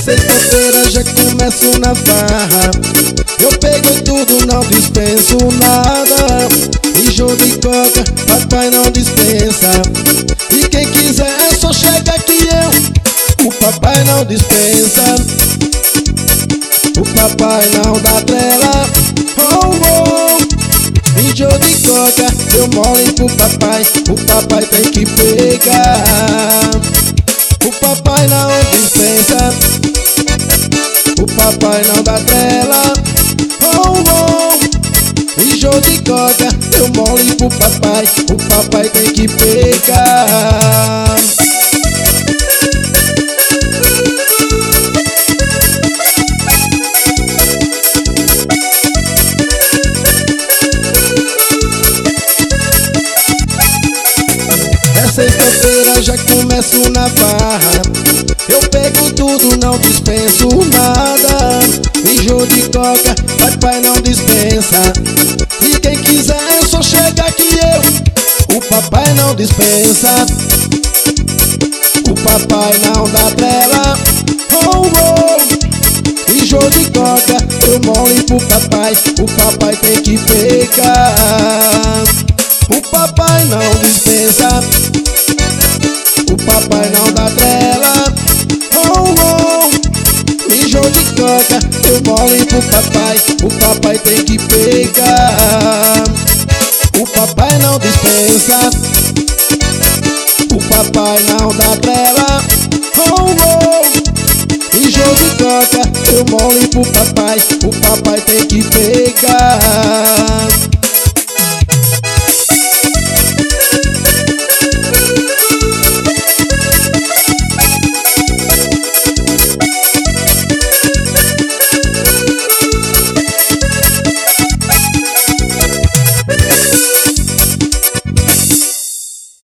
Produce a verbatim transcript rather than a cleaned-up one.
sexta-feira já começo na farra. Eu pego tudo, não dispenso nada. Enjoo de coca, papai não dispensa. E quem quiser é só chegar que eu, o papai não dispensa. O papai não dá trela. Oh, oh. Enjoo de coca, eu mole pro papai. O papai tem que pegar. O papai não dispensa. O papai não dá trela. Oh, oh. Enjoo de coca, eu mole pro papai. O papai tem que pegar. É sexta-feira, já começo na farra. Eu pego tudo, não dispenso nada. Enjoo de coca, papai não dispensa. E quem quiser é só chegar que eu, o papai não dispensa. O papai não dá trela. Oh, oh. Enjoo de coca, eu mole pro papai. O papai tem que pegar. O papai não dispensa. O papai não dá trela. Oh, oh. Enjoo de coca, eu mole pro papai. O papai tem que pegar. O papai não dispensa. O papai não dá trela. Oh, oh. Enjoo de coca, eu mole pro papai. O papai tem que pegar.